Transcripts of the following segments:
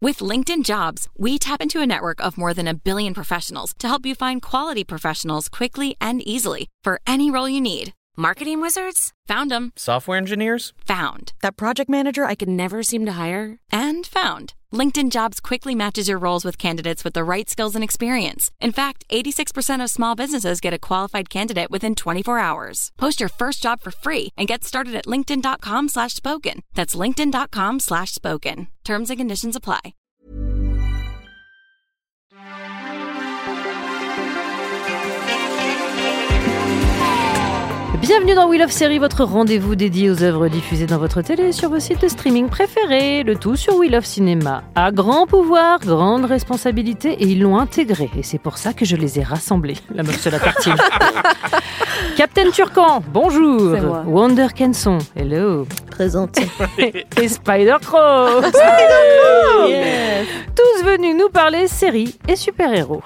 With LinkedIn Jobs, we tap into a network of more than 1 billion professionals to help you find quality professionals quickly and easily for any role you need. Marketing wizards? Found them. Software engineers? Found. That project manager I could never seem to hire? And found. LinkedIn Jobs quickly matches your roles with candidates with the right skills and experience. In fact, 86% of small businesses get a qualified candidate within 24 hours. Post your first job for free and get started at linkedin.com/spoken. That's linkedin.com/spoken. Terms and conditions apply. Bienvenue dans We Love Série, votre rendez-vous dédié aux œuvres diffusées dans votre télé et sur vos sites de streaming préférés. Le tout sur We Love Cinéma. À grand pouvoir, grande responsabilité, et ils l'ont intégré. Et c'est pour ça que je les ai rassemblés. La meuf se la tartine. Captain Turcan, bonjour. C'est moi. Wonder Kenson, hello. Présente. Et Spider-Crow. Spider-Crow yes. Tous venus nous parler séries et super-héros.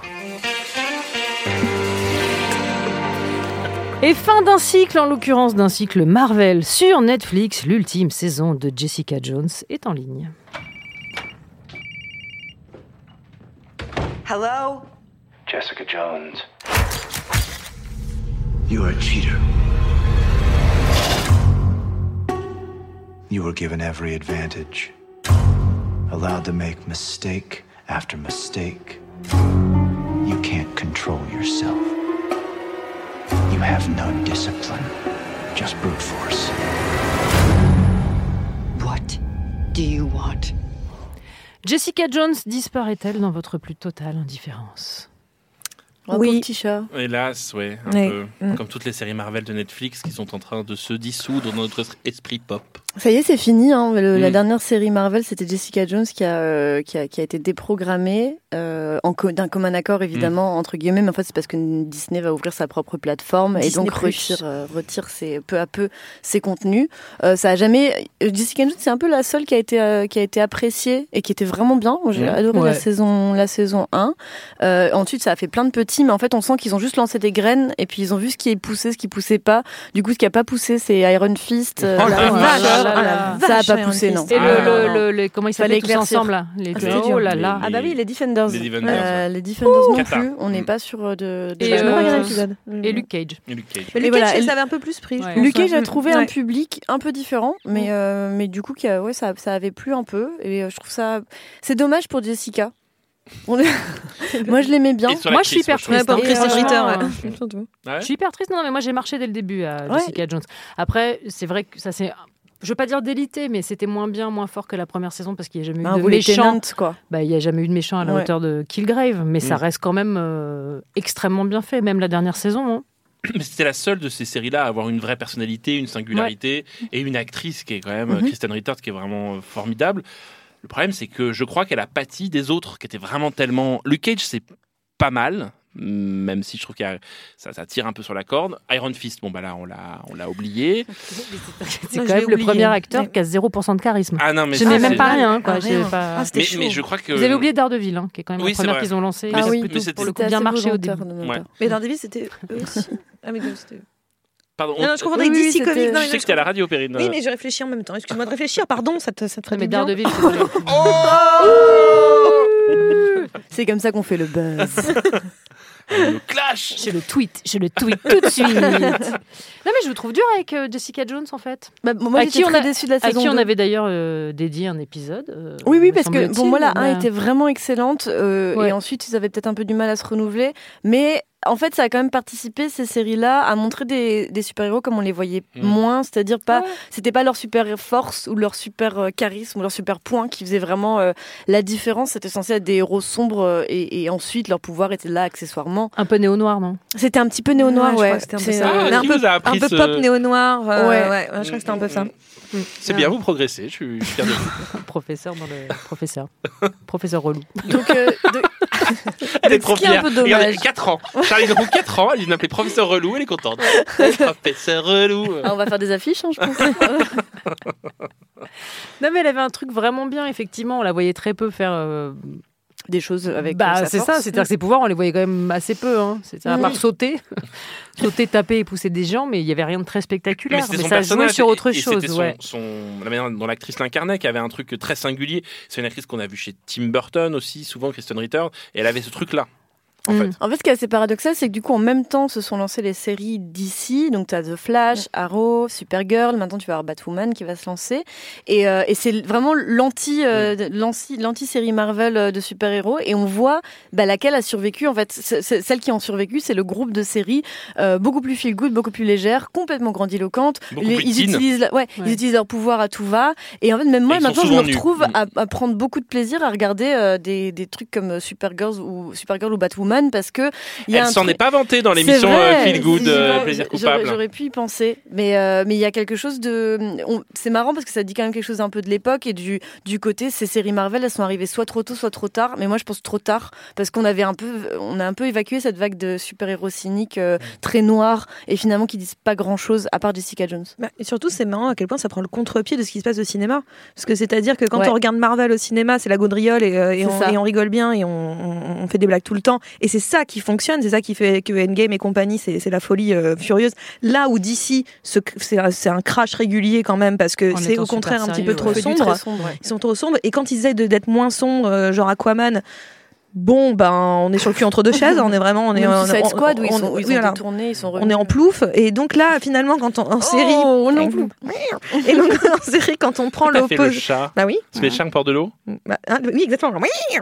Et fin d'un cycle, en l'occurrence d'un cycle Marvel sur Netflix, l'ultime saison de Jessica Jones est en ligne. Hello? Jessica Jones. You are a cheater. You were given every advantage. Allowed to make mistake after mistake. You can't control yourself. You have no discipline, just brute force. What do you want? Jessica Jones disparaît-elle dans votre plus totale indifférence ? Oui, petit chat. Hélas, ouais, un peu. Comme toutes les séries Marvel de Netflix qui sont en train de se dissoudre dans notre esprit pop. Ça y est, c'est fini. Hein. La dernière série Marvel, c'était Jessica Jones qui a été déprogrammée d'un commun accord, évidemment, entre guillemets. Mais en fait, c'est parce que Disney va ouvrir sa propre plateforme Disney et donc retire peu à peu ses contenus. Ça a jamais. Jessica Jones, c'est un peu la seule qui a été appréciée et qui était vraiment bien. Moi, j'ai adoré la saison 1. Ensuite, ça a fait plein de petits, mais en fait, on sent qu'ils ont juste lancé des graines et puis ils ont vu ce qui poussait, ce qui poussait pas. Du coup, ce qui a pas poussé, c'est Iron Fist. Ça a pas poussé, non. Et comment ils s'appelaient tous ensemble là? Oh là là. Ah bah oui, les Defenders. Les Defenders non plus. On n'est pas sur de. Et Luke Cage. Mais Luke Cage, ça avait un peu plus pris. Luke Cage a trouvé un public un peu différent, mais du coup, ça avait plu un peu. Et je trouve ça. C'est dommage pour Jessica. Moi je l'aimais bien. Moi je suis hyper triste. Je suis hyper triste. Non mais moi j'ai marché dès le début à Jessica Jones. Après c'est vrai que ça c'est, je veux pas dire délité, mais c'était moins bien, moins fort que la première saison parce qu'il y a jamais eu de méchant. Il y a jamais eu de méchant à la hauteur de Killgrave, mais ça reste quand même extrêmement bien fait, même la dernière saison. Hein. Mais c'était la seule de ces séries-là à avoir une vraie personnalité, une singularité et une actrice qui est quand même Kristen Ritter qui est vraiment formidable. Le problème, c'est que je crois qu'elle a pâti des autres qui étaient vraiment tellement... Luke Cage, c'est pas mal, même si je trouve que ça tire un peu sur la corde. Iron Fist, bon bah là, on l'a oublié. C'est quand même le premier acteur qui a 0% de charisme. Ah non, mais je n'ai même pas rien. Quoi. Mais je crois que... Vous avez oublié Daredevil, qui est quand même la première qu'ils ont lancée. Mais plutôt pour le coup bien marché au début. Mais Daredevil, c'était eux aussi. Ah mais c'était... Pardon, non, je comprends avec DC Comics. Je sais que c'était à la radio, Perrine. Oui, mais je réfléchis en même temps. Excuse-moi de réfléchir, pardon, ça te ferait mais bien. Daredevil, c'est comme ça qu'on fait le buzz. Le clash. Je le tweet tout de suite. Non mais je vous trouve dur avec Jessica Jones en fait. Moi j'étais très déçue de la saison 2. À qui on avait d'ailleurs dédié un épisode. Oui, parce que pour moi la 1 était vraiment excellente et ensuite ils avaient peut-être un peu du mal à se renouveler, mais en fait, ça a quand même participé, ces séries-là, à montrer des super-héros comme on les voyait moins, c'est-à-dire c'était pas leur super force ou leur super charisme ou leur super point qui faisait vraiment la différence. C'était censé être des héros sombres et ensuite leur pouvoir était là accessoirement. Un peu néo-noir, non ? C'était un petit peu néo-noir, Je crois que c'était un peu ça. Un peu pop néo-noir. Je crois que c'était un peu ça. C'est bien, vous progressez, je suis fier de vous. Professeur dans le professeur. Professeur relou. Donc, elle est trop fière. Regardez, 4 ans. Charlie Theron, 4 ans, elle m'appelait professeur relou, elle est contente. Professeur relou. On va faire des affiches, je pense. Non, mais elle avait un truc vraiment bien, effectivement. On la voyait très peu faire des choses avec Bah, sa c'est force. ça, c'est-à-dire que ses pouvoirs, on les voyait quand même assez peu. Hein. C'était à part sauter, taper et pousser des gens, mais il n'y avait rien de très spectaculaire. c'était Mais son ça jouait personnage sur autre et chose. c'était la manière dont l'actrice l'incarnait qui avait un truc très singulier. C'est une actrice qu'on a vue chez Tim Burton aussi, souvent Kristen Ritter, et elle avait ce truc-là. En fait. Ce qui est assez paradoxal, c'est que du coup, en même temps, se sont lancées les séries d'ici. Donc, tu as The Flash, Arrow, Supergirl. Maintenant, tu vas avoir Batwoman qui va se lancer. Et c'est vraiment l'anti-série Marvel de super-héros. Et on voit laquelle a survécu. En fait, celles qui ont survécu, c'est le groupe de séries beaucoup plus feel-good, beaucoup plus légères, complètement grandiloquentes. Ils utilisent leur pouvoir à tout va. Et en fait, même moi, maintenant, je me retrouve à prendre beaucoup de plaisir à regarder des trucs comme Supergirl ou Batwoman. Parce que elle s'en est pas vantée dans l'émission Feel Good, Plaisir coupable. J'aurais pu y penser, mais il y a quelque chose de. C'est marrant parce que ça dit quand même quelque chose un peu de l'époque et du côté ces séries Marvel, elles sont arrivées soit trop tôt, soit trop tard. Mais moi, je pense trop tard parce qu'on a un peu évacué cette vague de super-héros cyniques très noirs et finalement qui disent pas grand-chose à part Jessica Jones. Et surtout, c'est marrant à quel point ça prend le contre-pied de ce qui se passe au cinéma, parce que c'est-à-dire que quand on regarde Marvel au cinéma, c'est la gaudriole et on rigole bien et on fait des blagues tout le temps. Et c'est ça qui fonctionne, c'est ça qui fait que Endgame et compagnie, c'est la folie furieuse. Là où DC, c'est un crash régulier quand même, parce que c'est au contraire un petit peu trop sombre. Ils sont trop sombres. Et quand ils essaient d'être moins sombres, genre Aquaman, bon, on est sur le cul entre deux chaises, on est vraiment, Suicide Squad où ils ont détourné, ils sont revenus. On est en plouf, et donc là, finalement, quand en série, on est en plouf. Et donc en série, quand on prend l'opposé, le chat. Bah oui. C'est les chats portent de l'eau. Oui, exactement.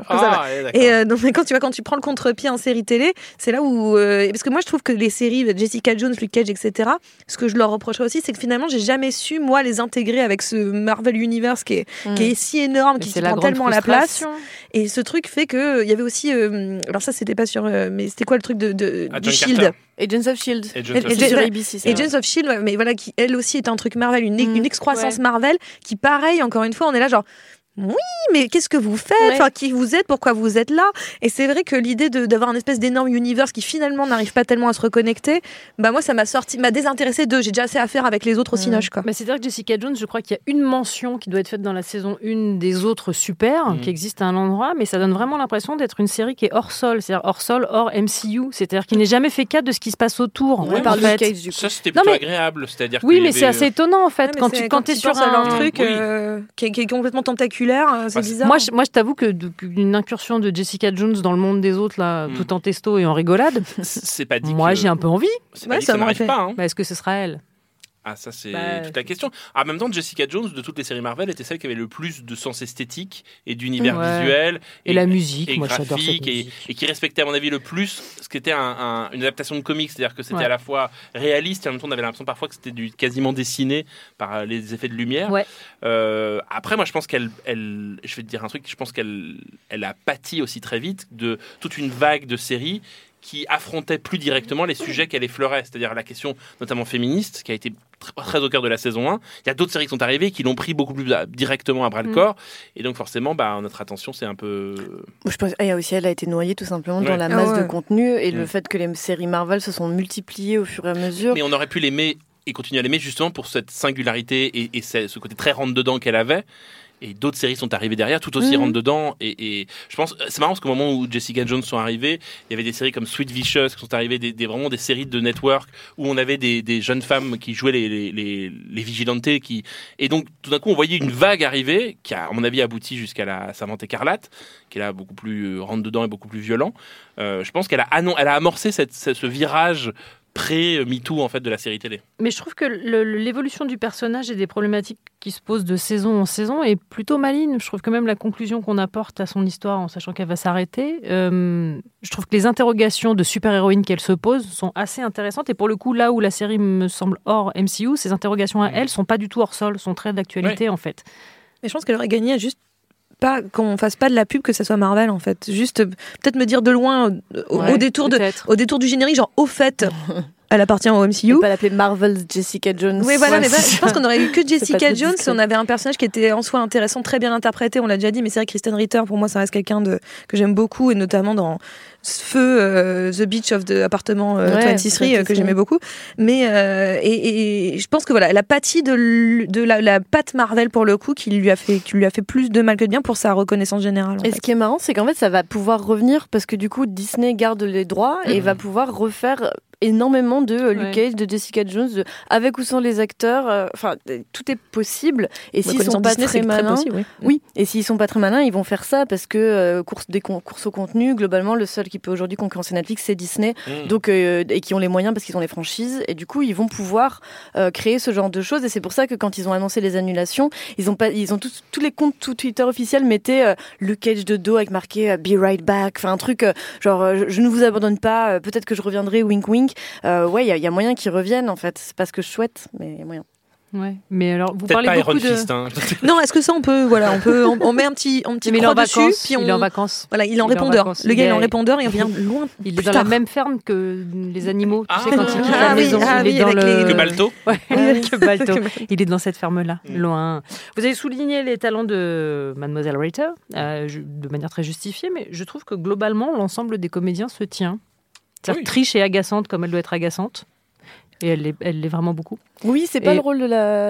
Et donc quand tu prends le contre-pied en série télé, c'est là où, parce que moi je trouve que les séries Jessica Jones, Luke Cage, etc. Ce que je leur reprocherais aussi, c'est que finalement j'ai jamais su moi les intégrer avec ce Marvel Universe qui est si énorme, qui prend tellement la place. Et ce truc fait que il y avait aussi, alors ça c'était pas sur, mais c'était quoi le truc du Shield? Agents of Shield. Sur ABC. Agents of Shield, mais voilà, qui elle aussi est un truc Marvel, une excroissance Marvel, qui pareil, encore une fois, on est là genre. Oui, mais qu'est-ce que vous faites ? Enfin, qui vous êtes ? Pourquoi vous êtes là ? Et c'est vrai que l'idée d'avoir une espèce d'énorme univers qui finalement n'arrive pas tellement à se reconnecter, moi ça m'a désintéressée d'eux. J'ai déjà assez à faire avec les autres cinoches, quoi. C'est-à-dire que Jessica Jones, je crois qu'il y a une mention qui doit être faite dans la saison 1 des autres super, qui existent à un endroit, mais ça donne vraiment l'impression d'être une série qui est hors sol, c'est-à-dire hors sol, hors MCU, c'est-à-dire qu'il n'est jamais fait cas de ce qui se passe autour. Par Luke Cage, du coup. Ça c'était plutôt agréable, c'est-à-dire. Oui, mais c'est assez étonnant en fait quand tu es sur un truc qui est complètement tentaculaire, c'est bizarre. Moi, je t'avoue qu'une incursion de Jessica Jones dans le monde des autres, là, tout en testo et en rigolade, c'est pas dit. Moi, j'ai un peu envie. C'est pas dit que ça n'arrive pas. Est-ce que ce sera elle ? Ah, ça, c'est toute la question. En même temps, Jessica Jones, de toutes les séries Marvel, était celle qui avait le plus de sens esthétique et d'univers visuel. Et la musique, et moi j'adore cette musique. Et qui respectait, à mon avis, le plus ce qui était une adaptation de comics. C'est-à-dire que c'était à la fois réaliste et en même temps, on avait l'impression parfois que c'était quasiment dessiné par les effets de lumière. Ouais. Après, moi, je pense je vais te dire un truc, je pense qu'elle a pâti aussi très vite de toute une vague de séries qui affrontait plus directement les sujets qu'elle effleurait, c'est-à-dire la question notamment féministe, qui a été très au cœur de la saison 1. Il y a d'autres séries qui sont arrivées qui l'ont pris beaucoup plus directement à bras-le-corps, et donc forcément, notre attention, c'est un peu... Je pense elle a été noyée tout simplement dans la masse de contenu, et le fait que les séries Marvel se sont multipliées au fur et à mesure. Mais on aurait pu l'aimer et continuer à l'aimer justement pour cette singularité et ce côté très rentre-dedans qu'elle avait. Et d'autres séries sont arrivées derrière, tout aussi rentre dedans. Et je pense, c'est marrant parce qu'au moment où Jessica Jones sont arrivées, il y avait des séries comme Sweet Vicious qui sont arrivées, vraiment des séries de network où on avait des jeunes femmes qui jouaient les vigilantes. Et donc, tout d'un coup, on voyait une vague arriver qui a, à mon avis, abouti jusqu'à la Savante Écarlate, qui est là beaucoup plus rentre dedans et beaucoup plus violent. Je pense qu'elle a amorcé ce virage pré-MeToo en fait de la série télé. Mais je trouve que l'évolution du personnage et des problématiques qui se posent de saison en saison est plutôt maligne. Je trouve que même la conclusion qu'on apporte à son histoire en sachant qu'elle va s'arrêter, je trouve que les interrogations de super-héroïne qu'elle se pose sont assez intéressantes, et pour le coup là où la série me semble hors MCU, ces interrogations à elle sont pas du tout hors sol, sont très d'actualité en fait. Mais je pense qu'elle aurait gagné à juste pas qu'on fasse pas de la pub, que ça soit Marvel en fait, juste peut-être me dire de loin au détour du générique, genre au fait Elle appartient au MCU. Et pas l'appeler Marvel's Jessica Jones. Oui, voilà, mais je pense qu'on aurait eu que Jessica Jones si on avait un personnage qui était en soi intéressant, très bien interprété, on l'a déjà dit, mais c'est vrai que Kristen Ritter, pour moi, ça reste quelqu'un que j'aime beaucoup, et notamment dans The Beach of the Appartement 23, que j'aimais beaucoup. Mais et je pense que voilà, elle a pâti de la patte Marvel pour le coup, qui lui a fait plus de mal que de bien pour sa reconnaissance générale. Et ce qui est marrant, c'est qu'en fait, ça va pouvoir revenir parce que du coup, Disney garde les droits et va pouvoir refaire énormément de Luke Cage, de Jessica Jones, avec ou sans les acteurs. Enfin, tout est possible. Et s'ils sont pas très malins, et s'ils sont pas très malins, ils vont faire ça parce que course au contenu, globalement, le seul qui peut aujourd'hui concurrencer Netflix, c'est Disney. Donc, et qui ont les moyens parce qu'ils ont les franchises. Et du coup, ils vont pouvoir créer ce genre de choses. Et c'est pour ça que quand ils ont annoncé les annulations, ils ont tous les comptes Twitter officiels mettaient Luke Cage de dos avec marqué Be Right Back. Enfin, un truc genre je ne vous abandonne pas. Peut-être que je reviendrai. Wink wink. Ouais, il y a moyen qu'ils reviennent en fait. C'est pas ce que je souhaite, mais il y a moyen. Ouais, mais alors vous peut-être parlez pas beaucoup Iron Fist, hein. Non, est-ce que ça on met un petit croix dessus, puis il est en vacances. Voilà, il est en répondeur. Le gars il est en répondeur et on vient loin. Il est dans la même ferme que les animaux. Tu sais, quand il quitte la maison, il est dans que Balto. Ouais, que Balto. Il est dans cette ferme-là, loin. Vous avez souligné les talents de Mademoiselle Ritter de manière très justifiée, mais je trouve que globalement l'ensemble des comédiens se tient. C'est-à-dire triche et agaçante comme elle doit être agaçante. Et elle l'est vraiment beaucoup. Oui, c'est pas le rôle de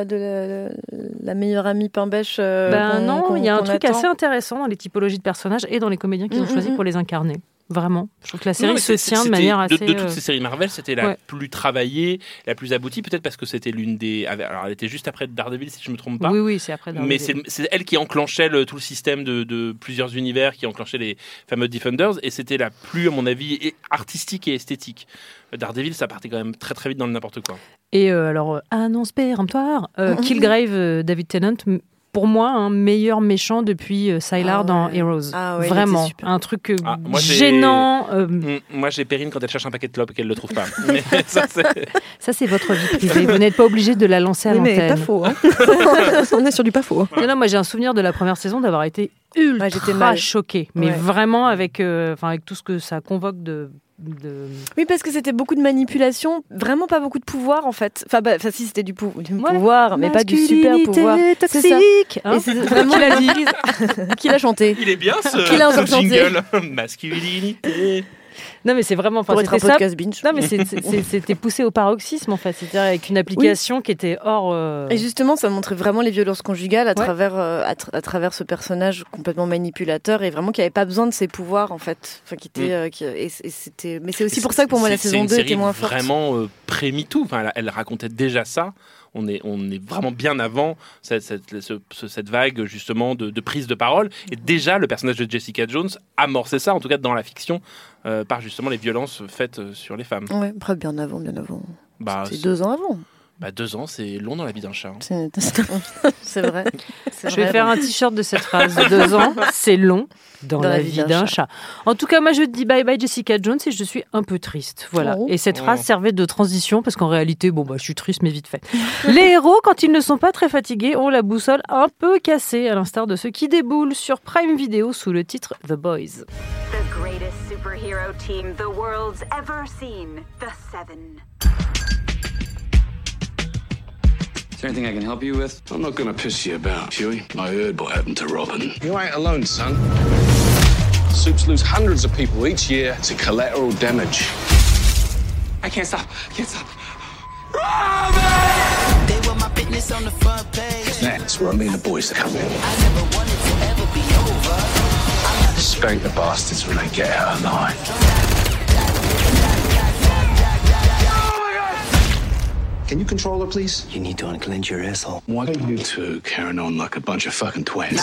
la meilleure amie pain bêche. Non, il y a un truc assez intéressant dans les typologies de personnages et dans les comédiens qu'ils ont choisis pour les incarner. Vraiment. Je trouve que la série se tient de manière assez... De toutes ces séries Marvel, c'était la plus travaillée, la plus aboutie, peut-être parce que c'était l'une des... Alors, elle était juste après Daredevil, si je ne me trompe pas. Oui, c'est après Daredevil. Mais c'est elle qui enclenchait tout le système de plusieurs univers, qui enclenchait les fameux Defenders, et c'était la plus, à mon avis, artistique et esthétique. Daredevil, ça partait quand même très très vite dans le n'importe quoi. Et alors, annonce péremptoire, Killgrave, David Tennant... Pour moi, un meilleur méchant depuis Sylar dans Heroes. Vraiment, un truc gênant. Moi, j'ai Perrine quand elle cherche un paquet de clopes et qu'elle le trouve pas. Mais ça, c'est votre vie privée. Vous n'êtes pas obligé de la lancer à l'antenne. Mais pas faux. Hein. On est sur du pas faux. Non, moi, j'ai un souvenir de la première saison d'avoir été ultra choquée. Mais vraiment avec tout ce que ça convoque de... Oui, parce que c'était beaucoup de manipulation, vraiment pas beaucoup de pouvoir en fait. Enfin, si c'était du pouvoir, mais pas du super pouvoir. Toxique. Et c'est vraiment qui l'a chanté. Il est bien ce jingle. Masculinité. Non, mais c'est vraiment... Pour être un podcast binge. Non, mais c'était poussé au paroxysme, en fait. C'est-à-dire avec une application qui était hors... Et justement, ça montrait vraiment les violences conjugales à travers ce personnage complètement manipulateur et vraiment qui n'avait pas besoin de ses pouvoirs, en fait. Enfin, mais c'est aussi pour ça que pour moi, la saison 2 était moins forte. C'est vraiment pré-MeToo. Enfin, elle racontait déjà ça. On est vraiment bien avant cette vague justement de prise de parole. Et déjà, le personnage de Jessica Jones amorçait ça, en tout cas dans la fiction, par justement les violences faites sur les femmes. Ouais, bien avant. C'est 2 ans avant. 2 ans, c'est long dans la vie d'un chat. C'est vrai. Je vais faire un t-shirt de cette phrase. 2 ans, c'est long dans la vie d'un chat. En tout cas, moi, je dis bye bye Jessica Jones et je suis un peu triste. Voilà. Et cette phrase servait de transition parce qu'en réalité, je suis triste, mais vite fait. Les héros, quand ils ne sont pas très fatigués, ont la boussole un peu cassée, à l'instar de ceux qui déboulent sur Prime Video sous le titre The Boys. The greatest superhero team the world's ever seen, the Seven. Is there anything I can help you with? I'm not gonna piss you about, Huey. I heard what happened to Robin. You ain't alone, son. Supes lose hundreds of people each year to collateral damage. I can't stop. Robin! They were my business on the front page. That's where me and the boys are coming. I never wanted to ever be over. Spank the bastards when they get out of line. Can you control her, please? You need to unclench your asshole. Why are you two carrying on like a bunch of fucking twins?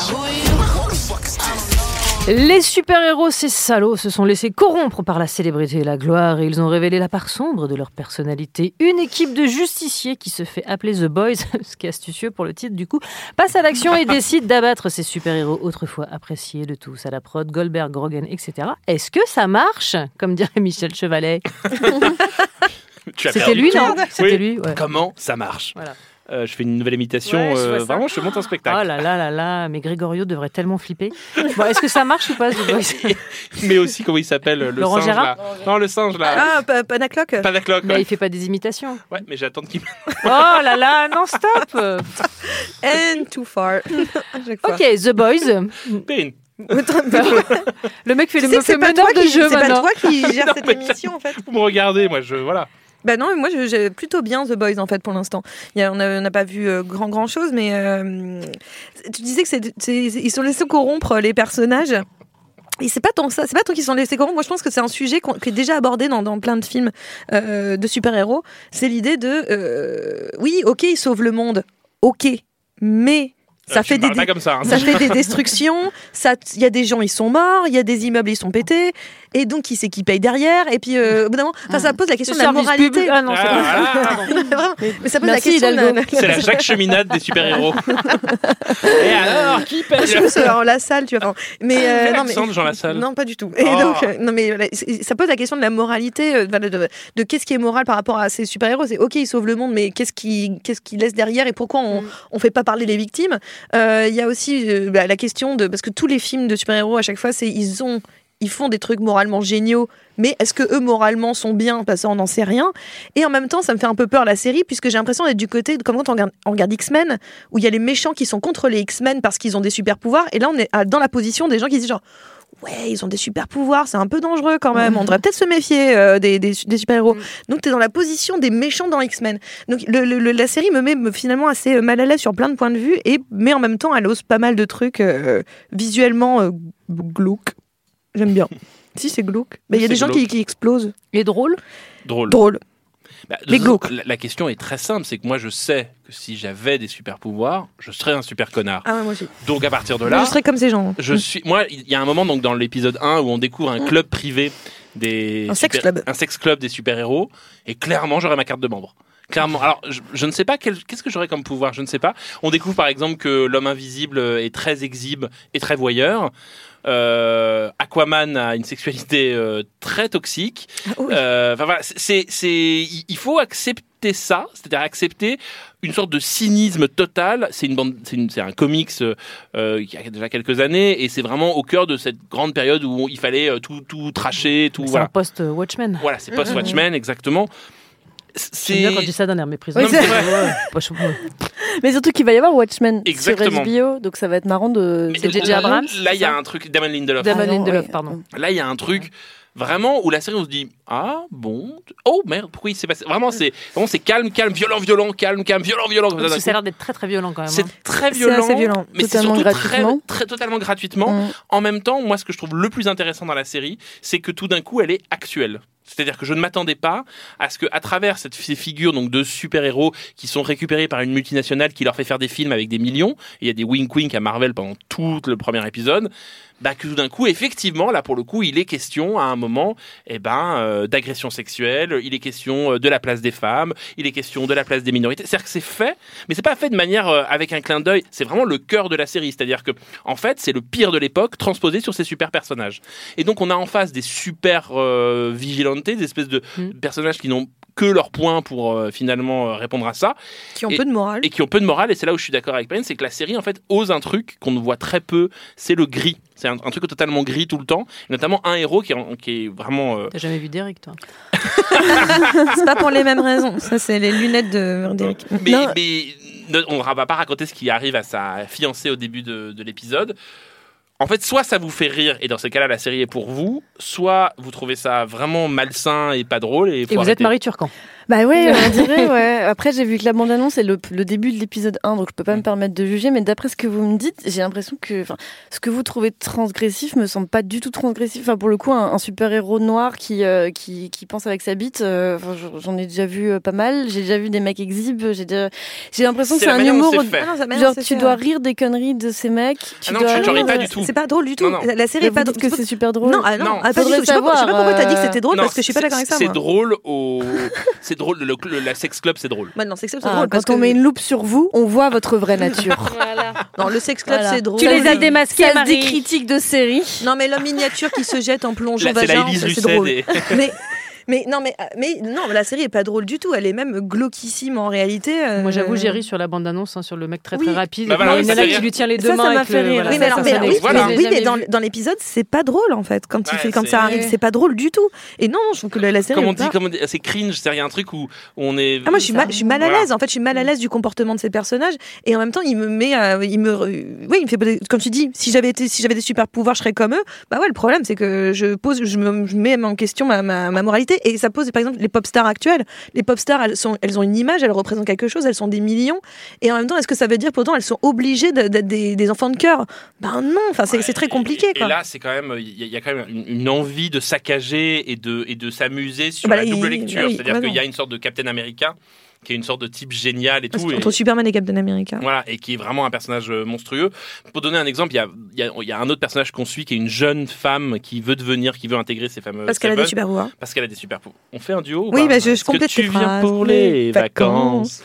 Les super-héros, ces salauds, se sont laissés corrompre par la célébrité et la gloire et ils ont révélé la part sombre de leur personnalité. Une équipe de justiciers qui se fait appeler The Boys, ce qui est astucieux pour le titre du coup, passe à l'action et décide d'abattre ces super-héros autrefois appréciés de tous, à la prod, Goldberg, Grogan, etc. Est-ce que ça marche, comme dirait Michel Chevalet? C'était lui, non? C'était lui, ouais. Comment ça marche? Voilà. Je fais une nouvelle imitation. Vraiment, je monte un spectacle. Oh là là là là, mais Grégorio devrait tellement flipper. Bon, est-ce que ça marche ou pas, The Boys? Mais aussi, comment il s'appelle, le Laurent singe Gérard là. Non, le singe là. Ah, Panacloc. Panacloc. Mais il fait pas des imitations. Ouais, mais j'attends qu'il. Oh là là, non, stop. And too far. Ok, The Boys. Pin. Le mec fait le meneur de jeu maintenant. C'est pas toi qui gère Non, cette mais émission en fait. Vous me regardez, moi, voilà. Bah non, moi j'ai plutôt bien The Boys en fait pour l'instant. On n'a pas vu grand chose, mais tu disais que ils sont laissés corrompre les personnages. Et c'est pas tant qu'ils sont laissés corrompre. Moi je pense que c'est un sujet qui est déjà abordé dans plein de films de super-héros. C'est l'idée de oui, ok, ils sauvent le monde, ok, mais ça fait des destructions, il y a des gens, ils sont morts, il y a des immeubles, ils sont pétés, et donc qui c'est qui paye derrière, et puis au bout d'un moment, ça pose la question de la moralité. Ah non, c'est mais ça pose la question c'est la Jacques Cheminade des super-héros. Et alors, qui paye? Je pense en la salle, tu vois. Mais non, mais Jean Lassalle. Non, pas du tout. Et donc non mais voilà, ça pose la question de la moralité, de qu'est-ce qui est moral par rapport à ces super-héros. C'est ok, ils sauvent le monde, mais qu'est-ce qu'ils laissent derrière, et pourquoi on fait pas parler les victimes? Il y a aussi la question parce que tous les films de super-héros à chaque fois ils font des trucs moralement géniaux, mais est-ce que eux moralement sont bien? Parce qu'on n'en sait rien. Et en même temps, ça me fait un peu peur la série, puisque j'ai l'impression d'être du côté comme quand on regarde X-Men, où il y a les méchants qui sont contre les X-Men parce qu'ils ont des super pouvoirs, et là on est dans la position des gens qui disent genre ouais, ils ont des super pouvoirs, c'est un peu dangereux quand même, on devrait peut-être se méfier des super-héros. Donc t'es dans la position des méchants dans X-Men. Donc la série me met finalement assez mal à l'aise sur plein de points de vue, mais en même temps elle ose pas mal de trucs visuellement glauques. J'aime bien. Si, c'est glauque. Il y a des gens qui explosent. Et drôle. Bah, mais glauque. La question est très simple, c'est que moi je sais que si j'avais des super pouvoirs, je serais un super connard. Ah ouais, moi aussi. Donc à partir de là, je serais comme ces gens. Moi, il y a un moment donc dans l'épisode 1 où on découvre un club privé un sex club des super-héros, et clairement j'aurais ma carte de membre. Clairement. Alors, je ne sais pas qu'est-ce que j'aurais comme pouvoir, je ne sais pas. On découvre par exemple que l'homme invisible est très exhibe et très voyeur. Aquaman a une sexualité très toxique. Oui. Voilà, il faut accepter ça, c'est-à-dire accepter une sorte de cynisme total. C'est un comics qui a déjà quelques années, et c'est vraiment au cœur de cette grande période où il fallait tout tracher, tout. C'est voilà. un post-Watchmen. Voilà, c'est post-Watchmen, exactement. C'est bien quand tu dis ça d'un air méprisant. Oui, c'est vrai. Mais surtout qu'il va y avoir Watchmen Exactement. sur HBO, donc ça va être marrant de. C'est J.J. Abrams. Là, il y a un truc. Damon Lindelof. Pardon. Là, il y a un truc vraiment où la série, on se dit ah bon, oh merde, pourquoi il s'est passé. Vraiment, c'est calme, violent, calme, violent. Parce que ça a l'air d'être très très violent quand même. C'est très violent. C'est assez violent. Mais c'est surtout totalement gratuitement. En même temps, moi, ce que je trouve le plus intéressant dans la série, c'est que tout d'un coup, elle est actuelle. C'est-à-dire que je ne m'attendais pas à ce qu'à travers ces figures donc de super-héros qui sont récupérés par une multinationale qui leur fait faire des films avec des millions, et il y a des wink-wink à Marvel pendant tout le premier épisode, que tout d'un coup, effectivement, là pour le coup, il est question à un moment d'agression sexuelle, il est question de la place des femmes, il est question de la place des minorités. C'est-à-dire que c'est fait, mais c'est pas fait de manière avec un clin d'œil, c'est vraiment le cœur de la série. C'est-à-dire que, en fait, c'est le pire de l'époque transposé sur ces super personnages. Et donc, on a en face des super vigilantes, des espèces de personnages qui n'ont que leur point pour finalement répondre à ça. Qui ont peu de morale. Et qui ont peu de morale, et c'est là où je suis d'accord avec Perrine, c'est que la série, en fait, ose un truc qu'on ne voit très peu, c'est le gris. C'est un truc totalement gris tout le temps, et notamment un héros qui est vraiment... T'as jamais vu Derek, toi? C'est pas pour les mêmes raisons, ça c'est les lunettes de Derek. Mais on ne va pas raconter ce qui arrive à sa fiancée au début de l'épisode. En fait, soit ça vous fait rire, et dans ce cas-là, la série est pour vous, soit vous trouvez ça vraiment malsain et pas drôle. Et vous êtes Marie Turcan. Bah ouais, on dirait, ouais. Après, j'ai vu que la bande-annonce est le début de l'épisode 1, donc je peux pas me permettre de juger, mais d'après ce que vous me dites, j'ai l'impression que ce que vous trouvez transgressif me semble pas du tout transgressif. Enfin, pour le coup, un super-héros noir qui pense avec sa bite, j'en ai déjà vu pas mal. J'ai déjà vu des mecs exhibes. J'ai l'impression que c'est un humour. Genre, tu dois rire des conneries de ces mecs. Non, tu ris pas du tout. C'est pas drôle du tout. Non. La série est pas drôle. Que c'est super drôle. Non, pas du tout. Je sais pas pourquoi t'as dit que c'était drôle, parce que je suis pas d'accord avec ça. C'est drôle c'est drôle, la sex club c'est drôle. Non, sex club c'est drôle. Quand on met une loupe sur vous, on voit votre vraie nature. Voilà. Non, le sex club c'est drôle. Tu les as démasqués, Marie. Des critiques de série. Non, mais l'homme miniature qui se jette en plongeant vagin, c'est drôle. Mais non, la série est pas drôle du tout. Elle est même glauquissime en réalité. Moi, j'avoue, j'ai ri sur la bande-annonce, sur le mec très rapide. Bah voilà, une nana qui lui tient les deux mains. Ça m'a fait rire. Mais dans l'épisode, c'est pas drôle en fait. Quand ça arrive, c'est pas drôle du tout. Et non, je trouve que la série. Comme on dit, c'est cringe. C'est un truc où on est. Moi, je suis mal à l'aise. En fait, je suis mal à l'aise du comportement de ces personnages. Et en même temps, il me fait. Comme tu dis, si j'avais des super pouvoirs, je serais comme eux. Bah ouais, le problème, c'est que je mets en question ma moralité. Et ça pose, par exemple, les pop stars actuelles. Les pop stars, elles ont une image, elles représentent quelque chose, elles sont des millions. Et en même temps, est-ce que ça veut dire pourtant elles sont obligées d'être des enfants de cœur? Ben non. Enfin, c'est très compliqué. Et là, c'est quand même, il y a quand même une envie de saccager et de s'amuser sur la double lecture. C'est-à-dire qu'il y a une sorte de Captain America qui est une sorte de type génial et tout. Entre Superman et Captain America. Voilà, et qui est vraiment un personnage monstrueux. Pour donner un exemple, il y a un autre personnage qu'on suit qui est une jeune femme qui veut intégrer ces fameux... Parce qu'elle a des super pouvoirs. Parce qu'elle a des super pouvoirs. On fait un duo? Oui, je complète tes phrases. Tu viens pour les vacances.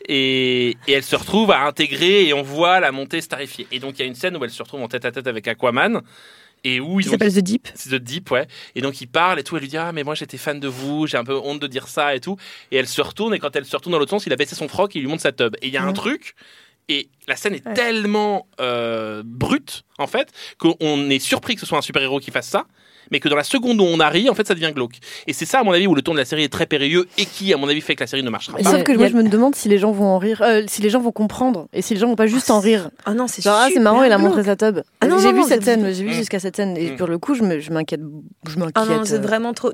Et elle se retrouve à intégrer et on voit la montée starifiée. Et donc il y a une scène où elle se retrouve en tête-à-tête avec Aquaman. Et où il s'appelle The Deep. C'est The Deep, ouais. Et donc il parle et tout, elle lui dit mais moi j'étais fan de vous, j'ai un peu honte de dire ça et tout. Et elle se retourne et quand elle se retourne dans l'autre sens, il a baissé son froc et il lui montre sa tub. Et il y a un truc et la scène est tellement brute en fait qu'on est surpris que ce soit un super-héros qui fasse ça. Mais que dans la seconde où on a ri, en fait, ça devient glauque. Et c'est ça, à mon avis, où le ton de la série est très périlleux et qui, à mon avis, fait que la série ne marchera pas. Sauf que moi, je me demande si les gens vont en rire, si les gens vont comprendre et si les gens vont pas juste en rire. Ah non, c'est genre, c'est marrant, il a montré sa tub. J'ai vu cette scène, j'ai vu jusqu'à cette scène. Et pour le coup, je m'inquiète. Ah non, c'est vraiment trop,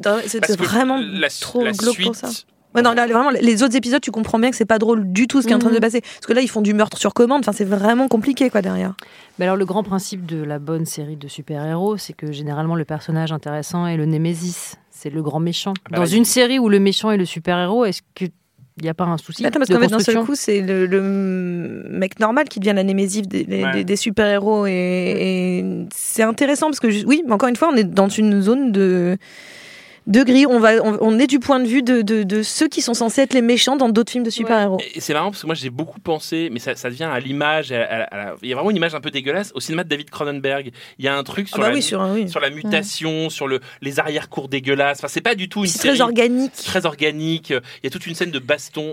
trop glauque pour ça. Ouais, non, là, vraiment, les autres épisodes, tu comprends bien que c'est pas drôle du tout ce qui est en train de se passer. Parce que là, ils font du meurtre sur commande. Enfin, c'est vraiment compliqué, quoi, derrière. Mais alors, le grand principe de la bonne série de super-héros, c'est que généralement, le personnage intéressant est le némésis. C'est le grand méchant. Dans une série où le méchant est le super-héros, est-ce que il n'y a pas un souci? Attends, parce qu'en fait, d'un seul coup, c'est le mec normal qui devient la némésis des super-héros. Et c'est intéressant parce que, oui, mais encore une fois, on est dans une zone de gris, on est du point de vue de ceux qui sont censés être les méchants dans d'autres films de super-héros. Et c'est marrant parce que moi j'ai beaucoup pensé, mais ça devient à l'image, il y a vraiment une image un peu dégueulasse au cinéma de David Cronenberg. Il y a un truc sur la mutation, sur les arrière-cours dégueulasses. Enfin, c'est pas du tout une série. Très organique. Très organique. Il y a toute une scène de baston.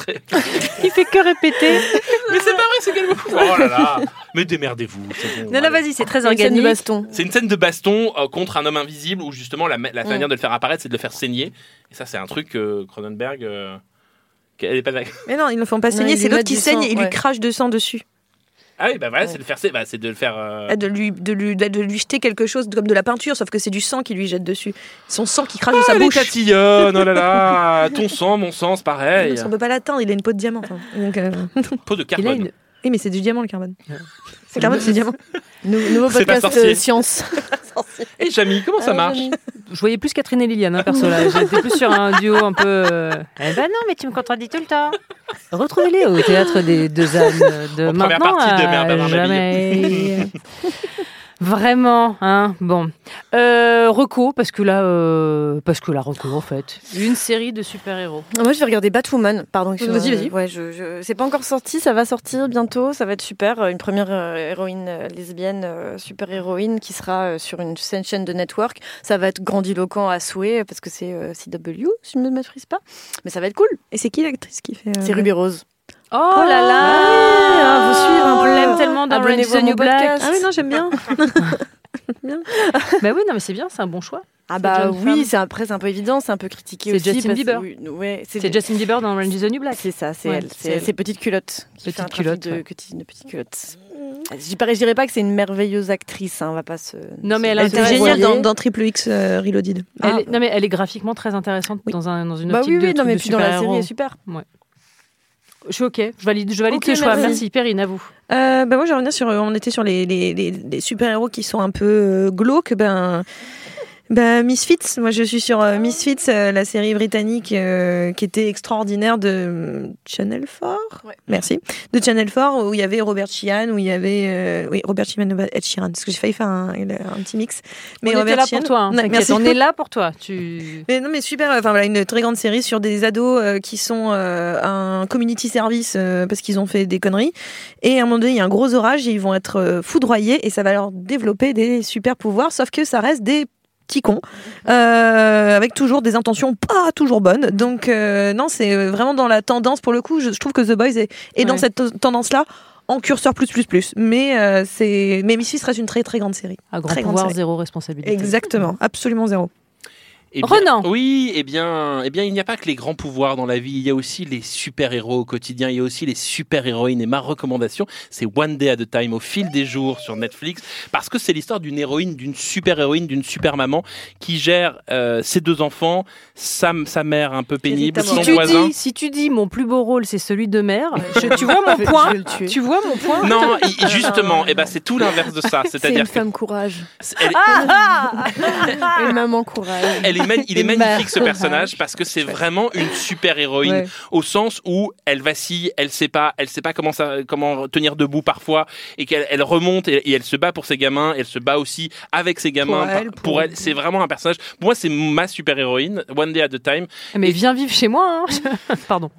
Il fait que répéter. Mais c'est pas vrai, c'est quel oh là là. Mais démerdez-vous. Bon, non, vas-y, c'est très organique. C'est une scène de baston contre un homme invisible où justement la manière de le faire apparaître, c'est de le faire saigner. Et ça, c'est un truc que Cronenberg. Elle est pas d'accord. Mais non, ils ne le font pas saigner, c'est l'autre qui saigne et il lui crache de sang dessus. Ah oui, bah voilà, c'est de le faire. De lui jeter quelque chose comme de la peinture, sauf que c'est du sang qui lui jette dessus. Son sang qui crache de sa bouche. Tatillonne, oh là là, ton sang, mon sang, c'est pareil. On peut pas l'atteindre, il a une peau de diamant. Donc, peau de carbone. Oui, mais c'est du diamant le carbone. C'est carbone, c'est du diamant. Nouveau podcast science. Et Jamie, comment ça marche? Je voyais plus Catherine et Liliane, perso là. J'étais plus sur un duo un peu. Eh ben non, mais tu me contredis tout le temps. Retrouvez-les au théâtre des Deux ânes de maintenant à jamais. Vraiment, hein. Bon, reco parce que là, reco en fait, une série de super-héros. Moi, je vais regarder Batwoman. Pardon. Vas-y. Ouais, c'est pas encore sorti, ça va sortir bientôt. Ça va être super. Une première héroïne lesbienne, super-héroïne qui sera sur une chaîne de network. Ça va être grandiloquent à souhait parce que c'est CW, si je ne me maîtrise pas. Mais ça va être cool. Et c'est qui l'actrice qui fait C'est Ruby Rose. Oh là là, vous suivez un peu, l'aime tellement dans Orange is the New Black. Ah oui, non, j'aime bien. Bah oui, non, mais c'est bien, c'est un bon choix. Ah bah oui, c'est un peu évident, c'est un peu critiqué aussi. C'est Justin Bieber. C'est Justin Bieber dans Orange is the New Black. C'est ça, c'est elle. C'est ses petites culottes. Petites culottes. De petites culottes. Je dirais pas que c'est une merveilleuse actrice, hein, on va pas se. Non mais elle était géniale dans Triple X Reloaded. Non mais elle est graphiquement très intéressante dans une optique de super-héros. Mais puis dans la série, elle est super. Ouais. Je suis ok, je valide tes choix. Merci Perrine, à vous. Moi je reviens on était sur les super-héros qui sont un peu glauques. Misfits, moi je suis sur Misfits, la série britannique qui était extraordinaire de Channel 4. Merci. De Channel 4 où il y avait Robert Sheehan, où il y avait Robert Sheehan et Ed Sheeran, parce que j'ai failli faire un petit mix. Mais on était là pour toi, hein, merci. On est là pour toi. Mais non mais super, une très grande série sur des ados qui sont un community service parce qu'ils ont fait des conneries et à un moment donné il y a un gros orage et ils vont être foudroyés et ça va leur développer des super pouvoirs, sauf que ça reste des petit con, avec toujours des intentions pas toujours bonnes. Donc non, c'est vraiment dans la tendance, pour le coup, je trouve que The Boys est dans cette tendance-là, en curseur plus. Mais Misfits reste une très très grande série. À grand pouvoir, zéro responsabilité. Exactement, absolument zéro. Renan. Oui, il n'y a pas que les grands pouvoirs dans la vie, il y a aussi les super-héros au quotidien, il y a aussi les super-héroïnes. Et ma recommandation, c'est One Day at a Time, au fil des jours sur Netflix, parce que c'est l'histoire d'une héroïne, d'une super-héroïne, d'une super-maman qui gère ses 2 enfants, sa mère un peu pénible, son voisin. Si tu dis mon plus beau rôle, c'est celui de mère, tu vois mon point. Tu vois mon point. Non, justement, c'est tout l'inverse de ça. C'est une femme courage. Une maman courage. Il est magnifique ce personnage parce que c'est vraiment une super héroïne au sens où elle vacille, elle sait pas comment tenir debout parfois et qu'elle remonte et elle se bat pour ses gamins, elle se bat aussi avec ses gamins pour elle. C'est vraiment un personnage. Pour moi, c'est ma super héroïne. One Day at a Time. Mais viens vivre chez moi. Pardon.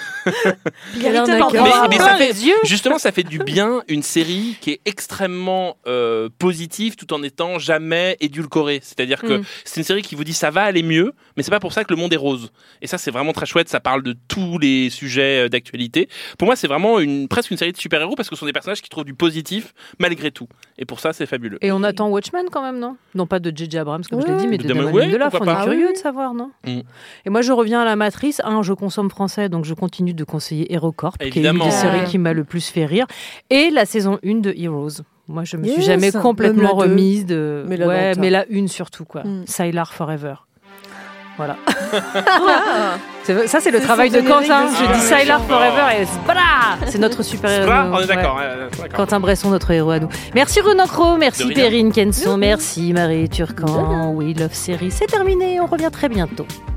Mais ça fait du bien une série qui est extrêmement positive tout en étant jamais édulcorée. C'est-à-dire que c'est une série qui vous dit ça va aller mieux, mais c'est pas pour ça que le monde est rose. Et ça, c'est vraiment très chouette. Ça parle de tous les sujets d'actualité. Pour moi, c'est vraiment presque une série de super-héros parce que ce sont des personnages qui trouvent du positif malgré tout. Et pour ça, c'est fabuleux. Et on attend Watchmen quand même, non ? Non pas de J.J. Abrams, comme je l'ai dit, mais de Damon Lindelof. On est curieux de savoir, non ? Et moi, je reviens à la Matrice. Je consomme français, donc je continue de conseiller HeroCorp, qui est une des séries qui m'a le plus fait rire. Et la saison 1 de Heroes. Moi, je me suis jamais complètement remise de... Mais la 1 surtout, quoi. Sylar Forever. Voilà. Ça, c'est le travail de Quentin. Je dis Sylar Forever et c'est notre super-héros. On est d'accord. Quentin Bresson, notre héros à nous. Merci Renan Cros, merci Perrine Kenson, merci Marie Turcan. We Love Série. C'est terminé, on revient très bientôt.